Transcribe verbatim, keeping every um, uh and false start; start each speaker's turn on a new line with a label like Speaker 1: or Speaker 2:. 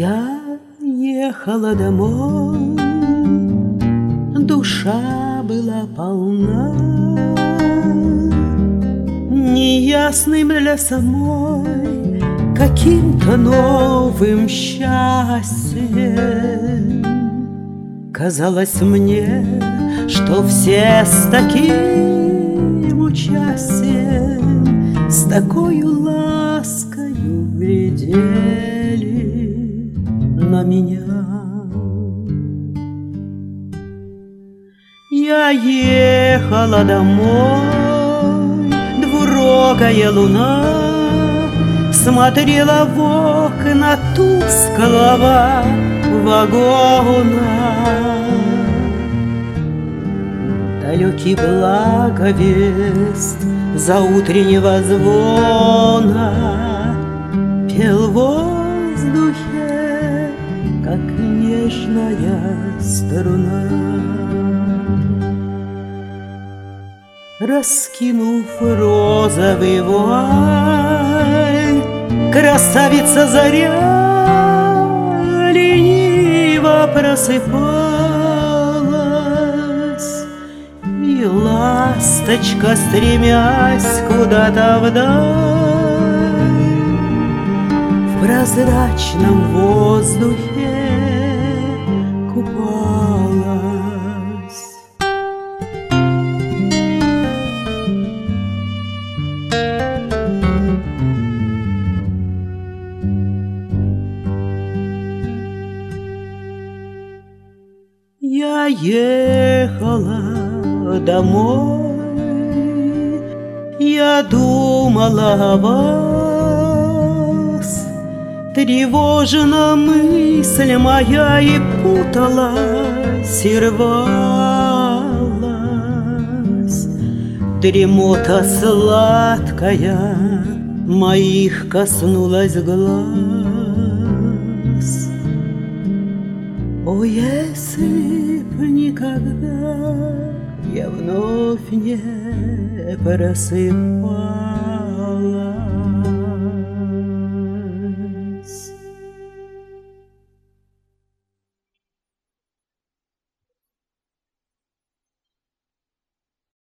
Speaker 1: Я ехала домой, душа была полна неясным для самой каким-то новым счастьем. Казалось мне, что все с таким участием, с такою ласкою глядели на меня. Я ехала домой, двурогая луна смотрела в окна тусклого вагона. Далекий благовест заутреннего звона пел в воздухе, как нежная струна. Раскинув розовый вуаль, красавица заря лениво просыпалась, и ласточка, стремясь куда-то вдаль, в прозрачном воздухе купалась. Я ехала домой, я думала о вас, тревожна мысль моя и путалась, и рвалась. Дремота сладкая моих коснулась глаз. О, если б никогда я вновь не просыпалась.